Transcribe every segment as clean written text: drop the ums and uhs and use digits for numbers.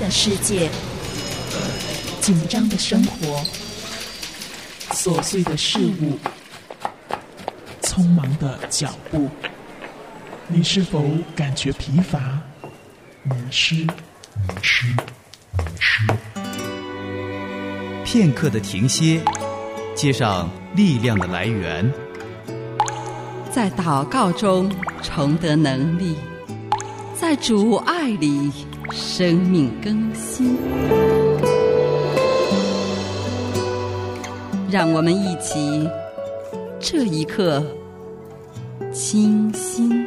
的世界，紧张的生活，琐碎的事物，匆忙的脚步，你是否感觉疲乏、迷失？ 片刻的停歇，接上力量的来源， 在祷告中重得能力，在主爱里生命更新。让我们一起这一刻清心。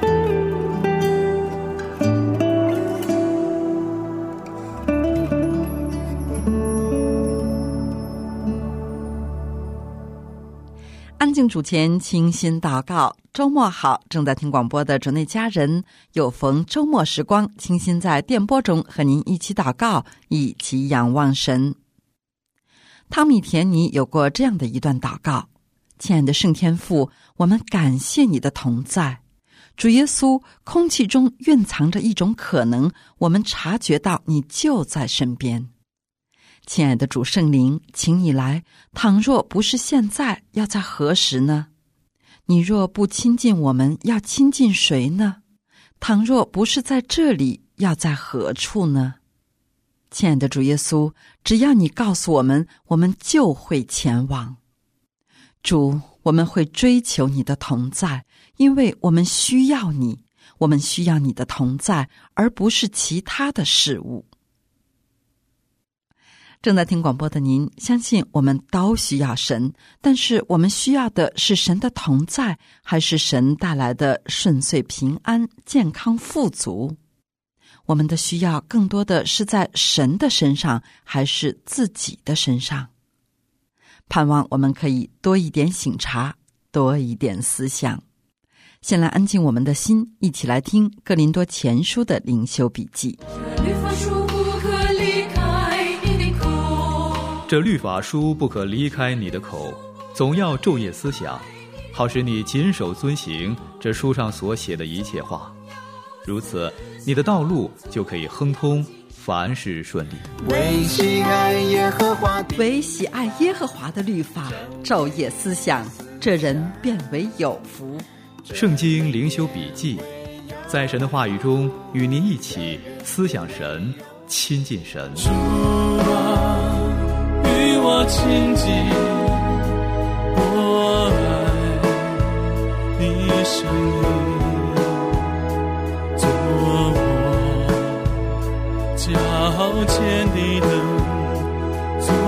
安静主前，清心祷告。周末好，正在听广播的主内家人，有逢周末时光，清心在电波中和您一起祷告，一起仰望神。汤米田尼有过这样的一段祷告：亲爱的圣天父，我们感谢你的同在。主耶稣，空气中蕴藏着一种可能，我们察觉到你就在身边。亲爱的主圣灵，请你来，倘若不是现在，要在何时呢？你若不亲近我们，要亲近谁呢？倘若不是在这里，要在何处呢？亲爱的主耶稣，只要你告诉我们，我们就会前往。主，我们会追求你的同在，因为我们需要你，我们需要你的同在，而不是其他的事物。正在听广播的您，相信我们都需要神，但是我们需要的是神的同在，还是神带来的顺遂平安、健康富足？我们的需要更多的是在神的身上，还是自己的身上？盼望我们可以多一点省察，多一点思想。先来安静我们的心，一起来听哥林多前书的灵修笔记。 这律法书不可离开你的口，总要昼夜思想，好使你谨守遵行这书上所写的一切话。如此，你的道路就可以亨通，凡事顺利。 为喜爱耶和华的律法，昼夜思想，这人便为有福。 圣经灵修笔记，在神的话语中与您一起思想神，亲近神。 主啊，与我亲近，我爱你生命，做我脚前的灯，做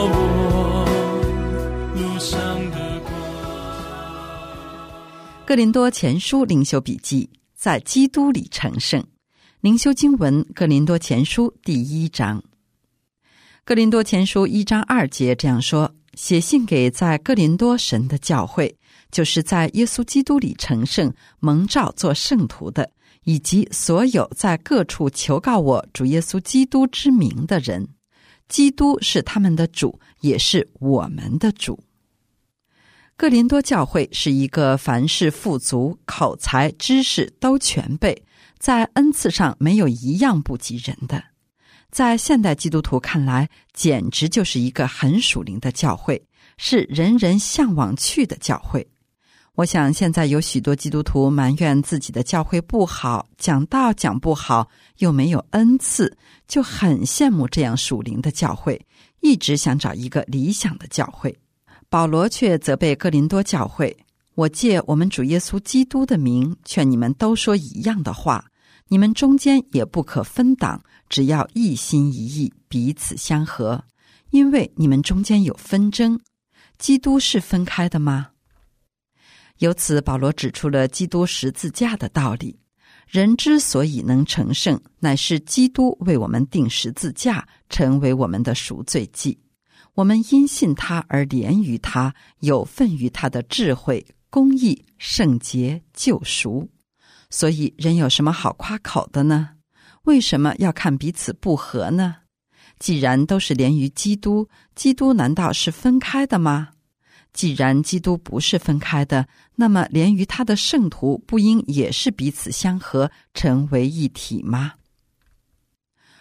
我路上的光。 哥林多前书灵修笔记，在基督里成圣。灵修经文，哥林多前书第1章。哥林多前书1章2节这样说：写信给在哥林多神的教会，就是在耶稣基督里成圣、蒙召做圣徒的，以及所有在各处求告我主耶稣基督之名的人。基督是他们的主，也是我们的主。哥林多教会是一个凡事富足、口才、知识都全备，在恩赐上没有一样不及人的。在现代基督徒看来，简直就是一个很属灵的教会，是人人向往去的教会。我想现在有许多基督徒埋怨自己的教会不好，讲道讲不好，又没有恩赐，就很羡慕这样属灵的教会，一直想找一个理想的教会。保罗却责备哥林多教会：我借我们主耶稣基督的名，劝你们都说一样的话，你们中间也不可分党，只要一心一意，彼此相合，因为你们中间有纷争。基督是分开的吗？由此保罗指出了基督十字架的道理。人之所以能成圣，乃是基督为我们定十字架，成为我们的赎罪祭。我们因信他而连于他，有份于他的智慧、公义、圣洁、救赎。所以人有什么好夸口的呢？为什么要看彼此不和呢？既然都是连于基督，基督难道是分开的吗？既然基督不是分开的，那么连于他的圣徒不应也是彼此相合，成为一体吗？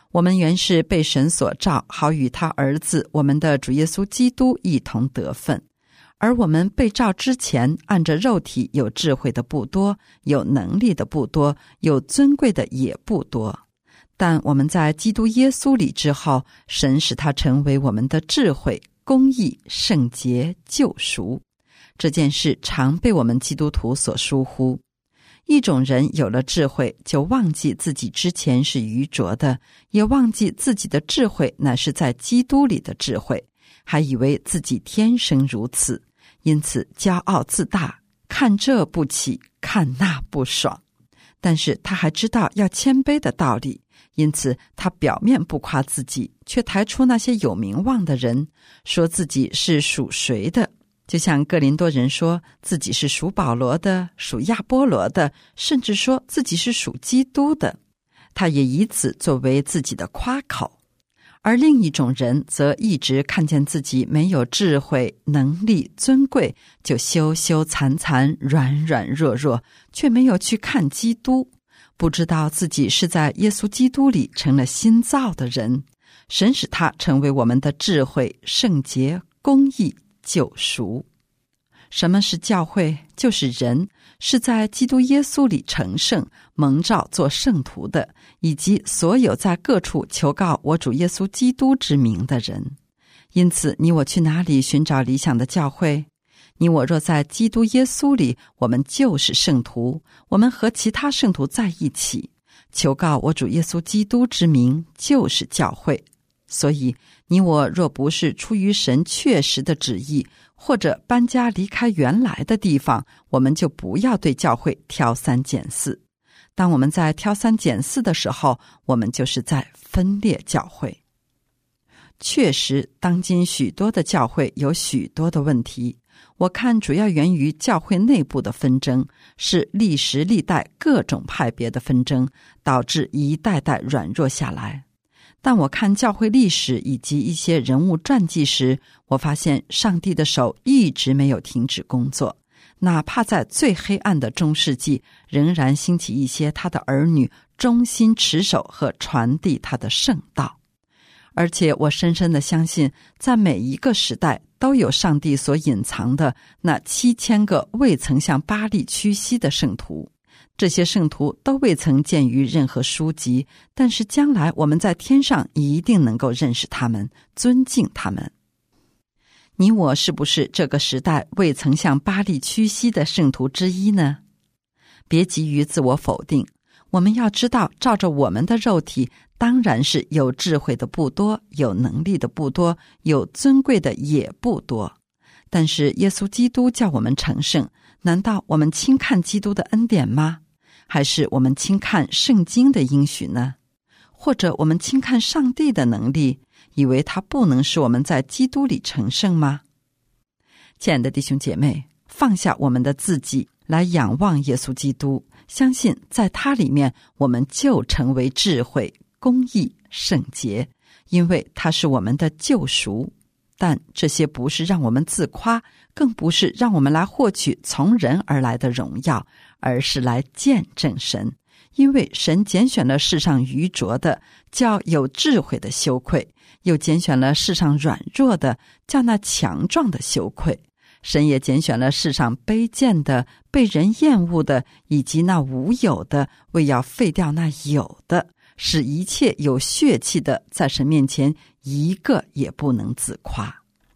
我们原是被神所召，好与他儿子我们的主耶稣基督一同得分。而我们被召之前，按着肉体有智慧的不多，有能力的不多，有尊贵的也不多。但我们在基督耶稣里之后，神使他成为我们的智慧、公义、圣洁、救赎。这件事常被我们基督徒所疏忽。一种人有了智慧，就忘记自己之前是愚拙的，也忘记自己的智慧乃是在基督里的智慧，还以为自己天生如此，因此骄傲自大，看这不起，看那不爽。但是他还知道要谦卑的道理，因此他表面不夸自己，却抬出那些有名望的人，说自己是属谁的。就像哥林多人说自己是属保罗的，属亚波罗的，甚至说自己是属基督的，他也以此作为自己的夸口。而另一种人则一直看见自己没有智慧、能力、尊贵，就羞羞惭惭、软软弱弱，却没有去看基督，不知道自己是在耶稣基督里成了新造的人，神使他成为我们的智慧、圣洁、公义、救赎。什么是教会？就是人，是在基督耶稣里成圣、蒙召做圣徒的，以及所有在各处求告我主耶稣基督之名的人。因此，你我去哪里寻找理想的教会？你我若在基督耶稣里，我们就是圣徒，我们和其他圣徒在一起，求告我主耶稣基督之名，就是教会。所以，你我若不是出于神确实的旨意，或者搬家离开原来的地方，我们就不要对教会挑三拣四。当我们在挑三拣四的时候，我们就是在分裂教会。确实，当今许多的教会有许多的问题，我看主要源于教会内部的纷争，是历时历代各种派别的纷争，导致一代代软弱下来。但我看教会历史以及一些人物传记时，我发现上帝的手一直没有停止工作，哪怕在最黑暗的中世纪，仍然兴起一些他的儿女忠心持守和传递他的圣道。而且我深深地相信，在每一个时代都有上帝所隐藏的那7000个未曾向巴力屈膝的圣徒。这些圣徒都未曾见于任何书籍，但是将来我们在天上一定能够认识他们，尊敬他们。你我是不是这个时代未曾向巴力屈膝的圣徒之一呢？别急于自我否定，我们要知道，照着我们的肉体，当然是有智慧的不多，有能力的不多，有尊贵的也不多。但是耶稣基督叫我们成圣，难道我们轻看基督的恩典吗？还是我们轻看圣经的应许呢？或者我们轻看上帝的能力，以为他不能使我们在基督里成圣吗？亲爱的弟兄姐妹，放下我们的自己，来仰望耶稣基督，相信在他里面我们就成为智慧、公义、圣洁，因为他是我们的救赎。但这些不是让我们自夸，更不是让我们来获取从人而来的荣耀，而是来见证神。因为神拣选了世上愚拙的，叫有智慧的羞愧；又拣选了世上软弱的，叫那强壮的羞愧。神也拣选了世上卑贱的、被人厌恶的，以及那无有的，为要废掉那有的，使一切有血气的在神面前一个也不能自夸。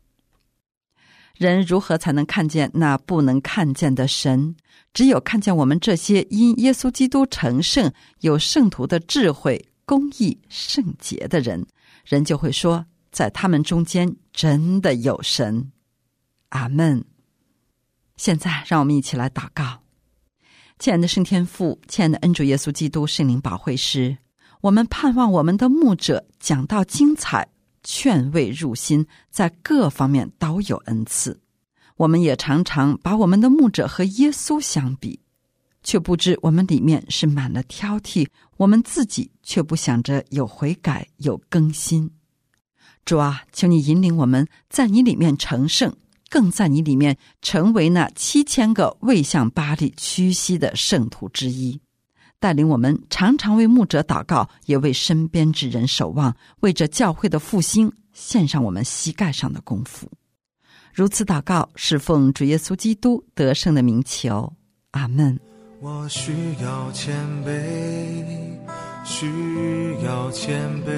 人如何才能看见那不能看见的神？只有看见我们这些因耶稣基督成圣、有圣徒的智慧、公义、圣洁的人，人就会说，在他们中间真的有神。阿们。现在让我们一起来祷告。亲爱的圣天父，亲爱的恩主耶稣基督圣灵保惠师，我们盼望我们的牧者讲道精彩，劝慰入心，在各方面都有恩赐。我们也常常把我们的牧者和耶稣相比，却不知我们里面是满了挑剔，我们自己却不想着有悔改、有更新。主啊，求你引领我们在你里面成圣，更在你里面成为那7000个未向巴力屈膝的圣徒之一。 带领我们常常为牧者祷告，也为身边之人守望，为着教会的复兴献上我们膝盖上的功夫。如此祷告，是奉主耶稣基督得胜的名求，阿们。 我需要谦卑，需要谦卑，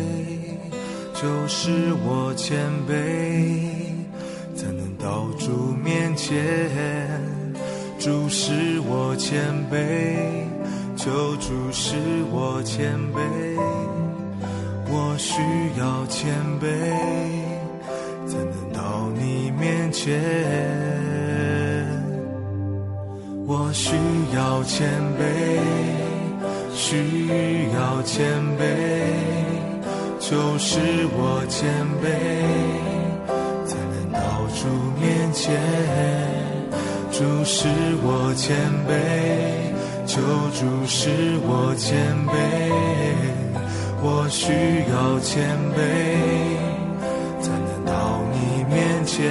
就是我谦卑，才能到主面前。主使我谦卑，求主使我谦卑，我需要谦卑，才能到你面前。我需要谦卑，需要谦卑，求使我谦卑，才能到主面前。主使我谦卑，求主使我谦卑，我需要谦卑，才能到你面前。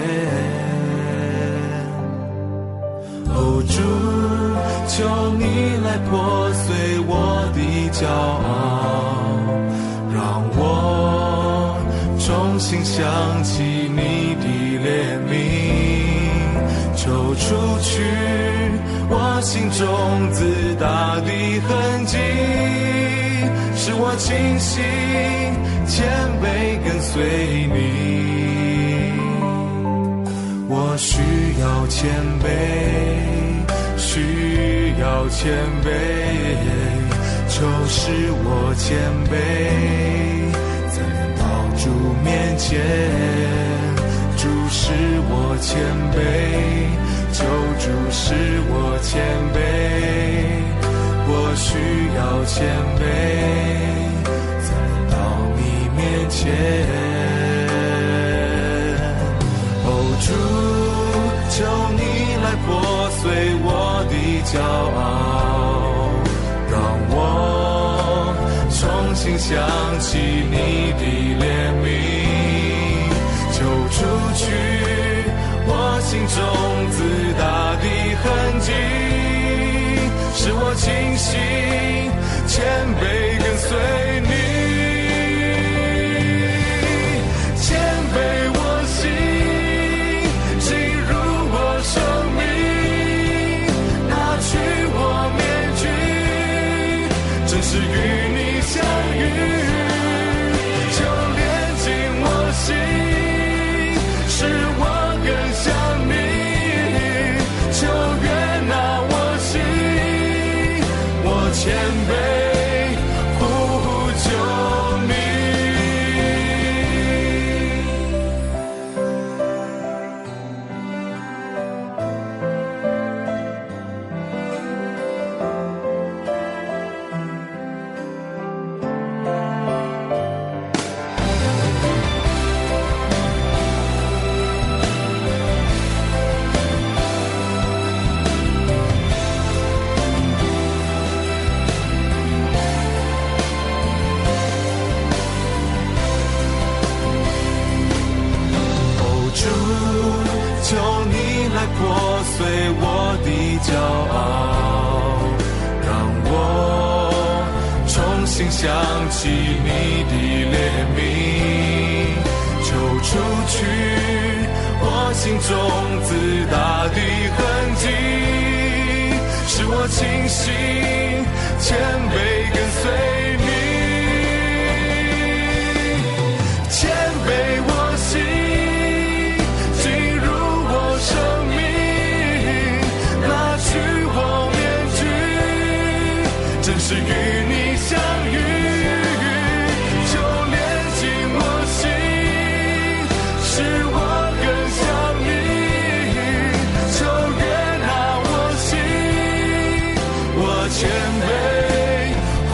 哦，主，求你来破碎我的骄傲，让我重新想起你的怜悯，求除去我心中自大的痕迹，使我清醒谦卑跟随你。我需要谦卑，需要谦卑，求使我谦卑，才能到主面前。主使我谦卑，求主使我谦卑，我需要谦卑，才能到你面前。哦，主，求你来破碎我的骄傲，让我重新想起你的怜悯，求除去我心中自大的痕迹，使我清醒谦卑跟随你。谦卑我心进入我生命，拿去我面具，正是与你相遇，就连进我心，使我更像你，求悦纳我心，我谦卑呼求你。求你来破碎我的骄傲，让我重新想起你的怜悯，求除去我心中自大的痕迹，使我清醒谦卑跟随你。谦卑我心生命，拿去我面具，正是与你相遇，就连进我心，使我更像你，求悦纳我心，我谦卑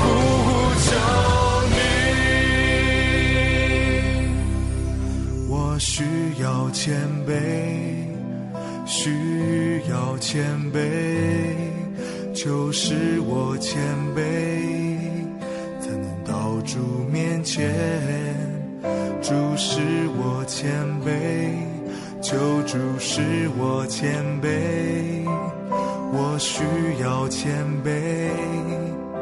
呼求你。我需要谦卑，需要谦卑，求使我谦卑，才能到主面前。主使我谦卑，求主使我谦卑，我需要谦卑，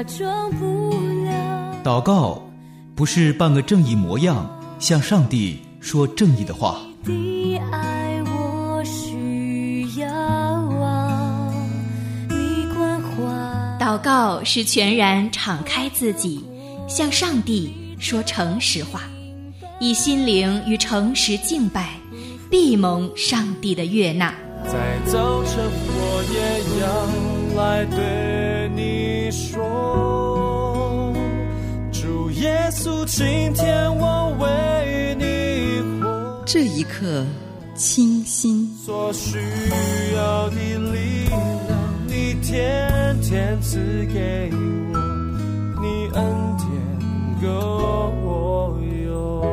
假装不了。 祷告不是扮个正义模样，向上帝说正义的话。 你的爱我需要啊，你关怀。 祷告是全然敞开自己，向上帝说诚实话，以心灵与诚实敬拜，必蒙上帝的悦纳。 在早晨我也要来对你说，主耶稣，今天我为你活。 这一刻清新， 所需要的力量你天天赐给我，你恩典够我用。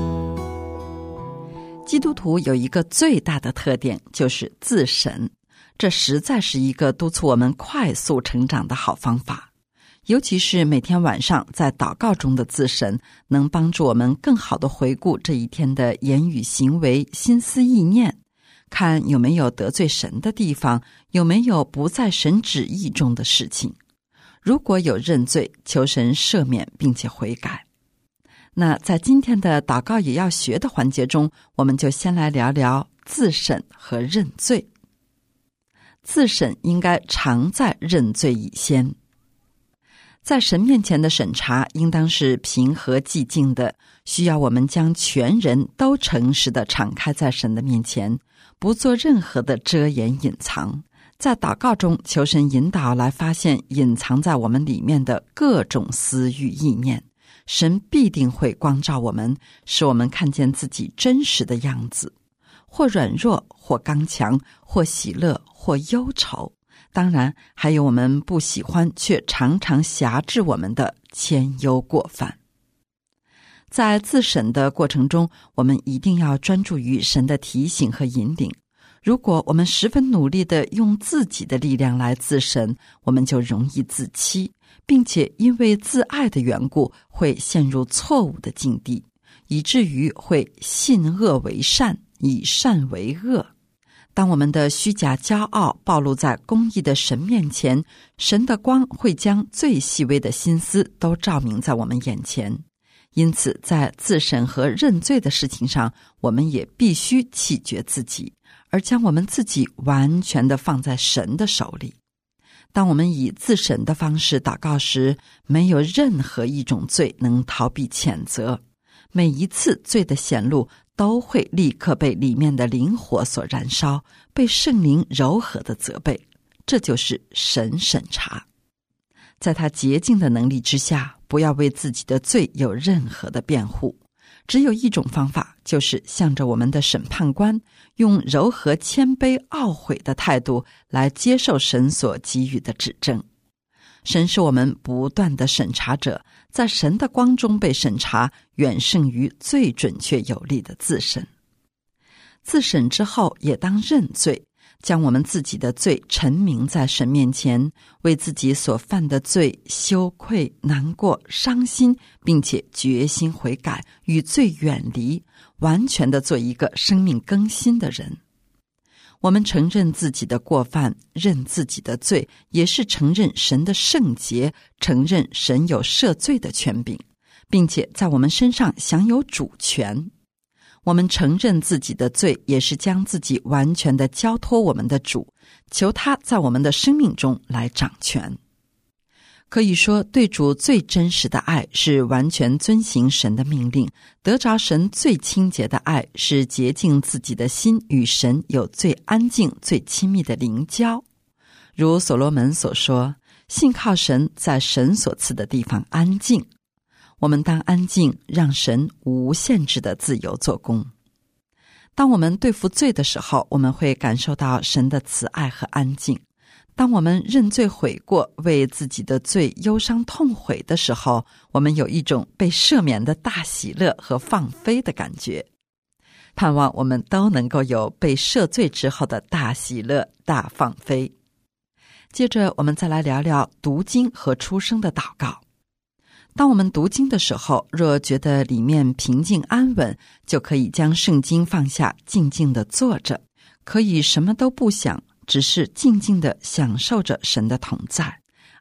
基督徒有一个最大的特点，就是自审，这实在是一个督促我们快速成长的好方法。尤其是每天晚上在祷告中的自审，能帮助我们更好地回顾这一天的言语行为、心思意念，看有没有得罪神的地方，有没有不在神旨意中的事情。如果有认罪，求神赦免并且悔改。那在今天的祷告也要学的环节中，我们就先来聊聊自审和认罪。自审应该常在认罪以先。在神面前的审查应当是平和寂静的，需要我们将全人都诚实地敞开在神的面前，不做任何的遮掩隐藏。在祷告中求神引导来发现隐藏在我们里面的各种私欲意念，神必定会光照我们，使我们看见自己真实的样子，或软弱，或刚强，或喜乐，或忧愁。当然还有我们不喜欢却常常辖制我们的愆忧过犯。在自审的过程中，我们一定要专注于神的提醒和引领。如果我们十分努力地用自己的力量来自审，我们就容易自欺，并且因为自爱的缘故会陷入错误的境地，以至于会信恶为善，以善为恶。当我们的虚假骄傲暴露在公义的神面前，神的光会将最细微的心思都照明在我们眼前。因此在自审和认罪的事情上，我们也必须弃绝自己，而将我们自己完全地放在神的手里。当我们以自审的方式祷告时，没有任何一种罪能逃避谴责，每一次罪的显露都会立刻被里面的灵火所燃烧，被圣灵柔和的责备。这就是神审查。在他洁净的能力之下，不要为自己的罪有任何的辩护。只有一种方法，就是向着我们的审判官，用柔和谦卑懊悔的态度来接受神所给予的指正。神是我们不断的审查者，在神的光中被审查，远胜于最准确有力的自审。自审之后也当认罪，将我们自己的罪陈明在神面前，为自己所犯的罪羞愧、难过、伤心，并且决心悔改，与罪远离，完全的做一个生命更新的人。我们承认自己的过犯，认自己的罪，也是承认神的圣洁，承认神有赦罪的权柄，并且在我们身上享有主权。我们承认自己的罪，也是将自己完全的交托我们的主，求他在我们的生命中来掌权。可以说，对主最真实的爱是完全遵行神的命令，得着神最清洁的爱是洁净自己的心，与神有最安静、最亲密的灵交。如所罗门所说，信靠神，在神所赐的地方安静。我们当安静，让神无限制的自由做工。当我们对付罪的时候，我们会感受到神的慈爱和安静。当我们认罪悔过，为自己的罪忧伤痛悔的时候，我们有一种被赦免的大喜乐和放飞的感觉。盼望我们都能够有被赦罪之后的大喜乐、大放飞。接着我们再来聊聊读经和出声的祷告。当我们读经的时候，若觉得里面平静安稳，就可以将圣经放下，静静地坐着，可以什么都不想，只是静静地享受着神的同在，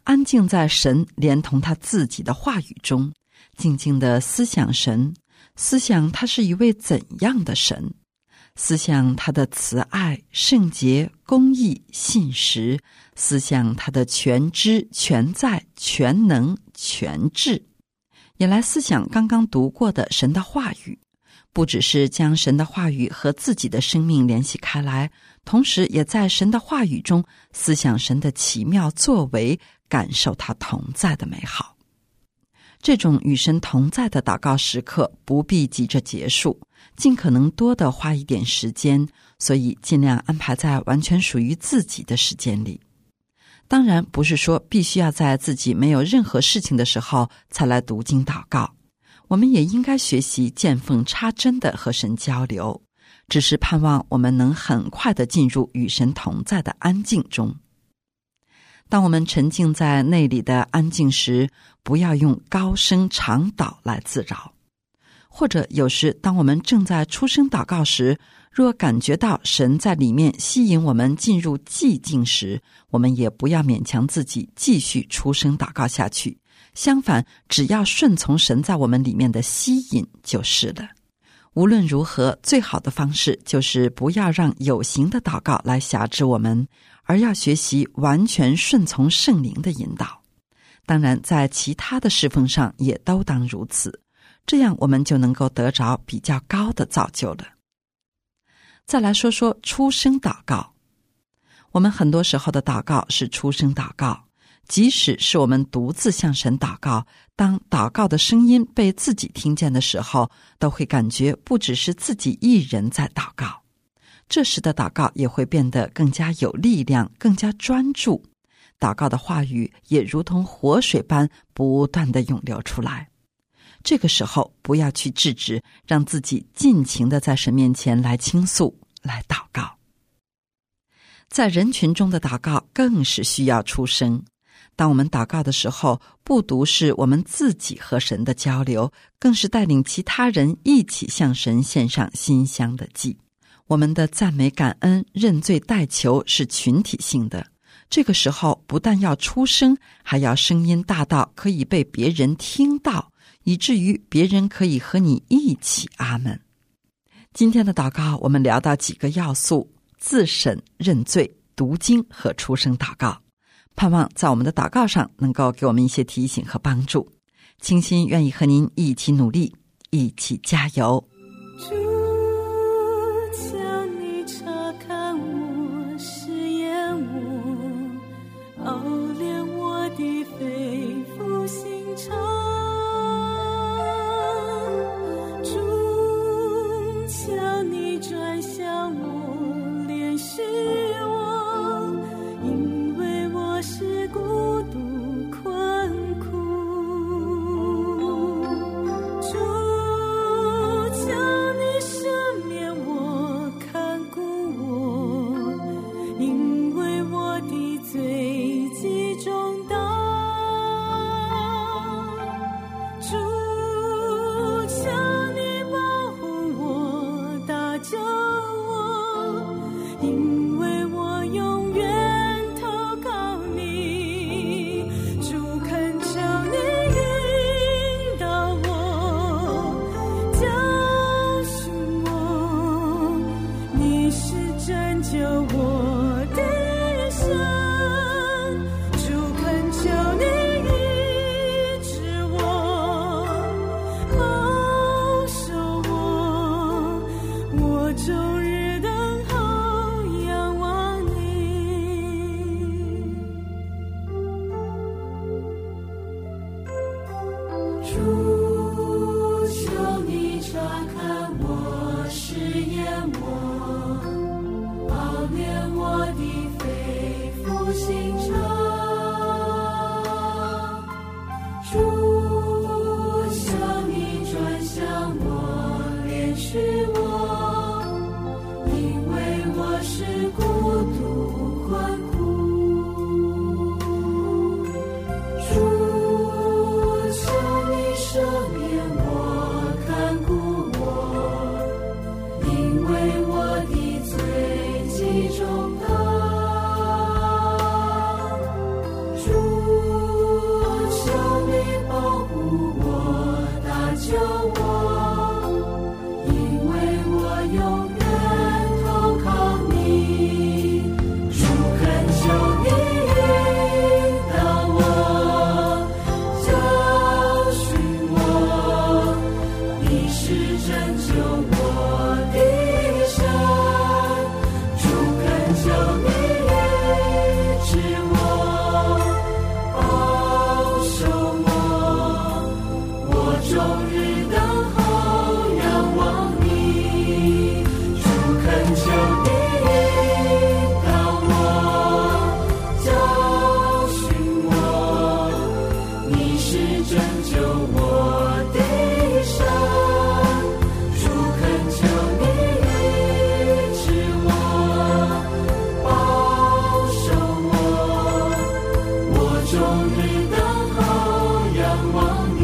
安静在神连同他自己的话语中，静静地思想神，思想他是一位怎样的神，思想他的慈爱、圣洁、公义、信实，思想他的全知、全在、全能、全智，也来思想刚刚读过的神的话语，不只是将神的话语和自己的生命联系开来，同时也在神的话语中思想神的奇妙作为，感受他同在的美好。这种与神同在的祷告时刻不必急着结束，尽可能多的花一点时间，所以尽量安排在完全属于自己的时间里。当然不是说必须要在自己没有任何事情的时候才来读经祷告，我们也应该学习见缝插针的和神交流，只是盼望我们能很快的进入与神同在的安静中。当我们沉浸在内里的安静时，不要用高声长祷来自扰。或者有时当我们正在出声祷告时，若感觉到神在里面吸引我们进入寂静时，我们也不要勉强自己继续出声祷告下去，相反，只要顺从神在我们里面的吸引就是了。无论如何，最好的方式就是不要让有形的祷告来辖制我们，而要学习完全顺从圣灵的引导。当然，在其他的侍奉上也都当如此，这样我们就能够得着比较高的造就了。再来说说出声祷告。我们很多时候的祷告是出声祷告，即使是我们独自向神祷告，当祷告的声音被自己听见的时候，都会感觉不只是自己一人在祷告。这时的祷告也会变得更加有力量，更加专注，祷告的话语也如同活水般不断地涌流出来。这个时候不要去制止，让自己尽情地在神面前来倾诉，来祷告。在人群中的祷告更是需要出声。当我们祷告的时候，不独是我们自己和神的交流，更是带领其他人一起向神献上馨香的祭。我们的赞美、感恩、认罪、代求是群体性的，这个时候不但要出声，还要声音大到可以被别人听到，以至于别人可以和你一起阿们。今天的祷告我们聊到几个要素：自审、认罪、读经和出声祷告。盼望在我们的祷告上能够给我们一些提醒和帮助。清心愿意和您一起努力，一起加油。 主，求你察看我，试验我，熬炼我的肺腑心肠。主，求你转向我，怜恤我，因为我是孤独困苦。主，求你终日等候仰望你，主恳求你引导我，教训我，你是拯救我的神，主恳求你医治我，保守我，我终日等候仰望你。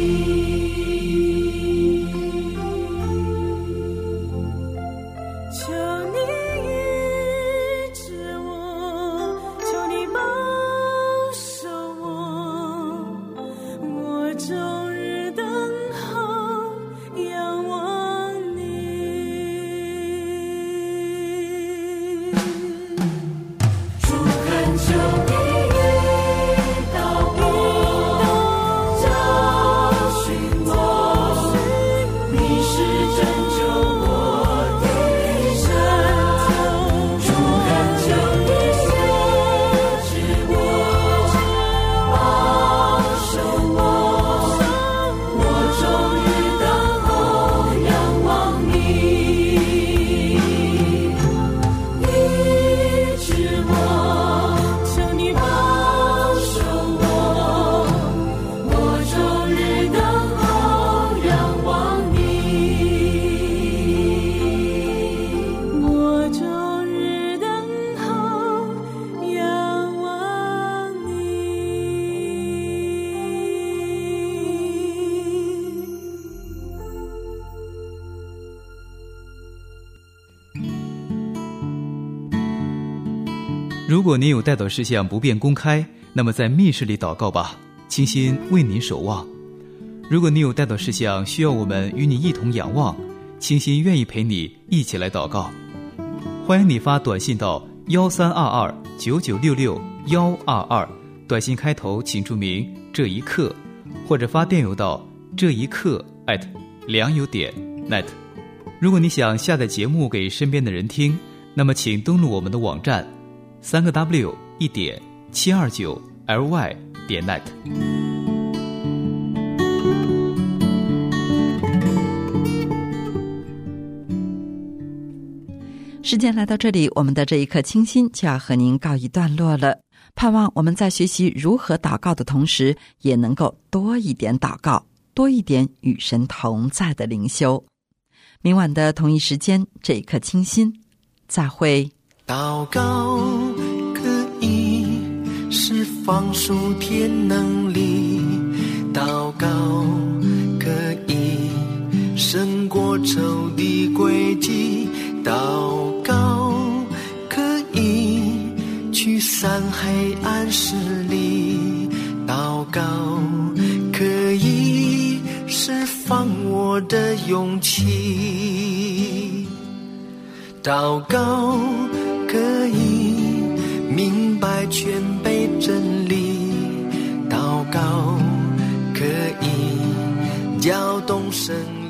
求你医治我，求你保守我，我终日等候仰望你。主恳求你引导我，教训我，你是拯救我的神，主恳求你医治我，保守我，我终日等候仰望你，医治我，求你保守我，我终日等候仰望你，我终日等候仰望你。 如果您有代祷事项不便公开，那么在密室里祷告吧，清心为您守望。如果你有代祷事项需要我们与你一同仰望，清心愿意陪你一起来祷告。欢迎你发短信到132299662122，短信开头请注明这一刻，或者发电邮到这一刻@良友.net。如果你想下载节目给身边的人听，那么请登录我们的网站3w1.729ly.net。 时间来到这里，我们的这一刻清心就要和您告一段落了。盼望我们在学习如何祷告的同时，也能够多一点祷告，多一点与神同在的灵修。明晚的同一时间，这一刻清心，再会。 祷告可以释放属天能力，祷告可以胜过仇敌诡计，祷告可以驱散黑暗势力，祷告可以释放我的勇气，祷告可以明白全备真理，祷告可以搅动生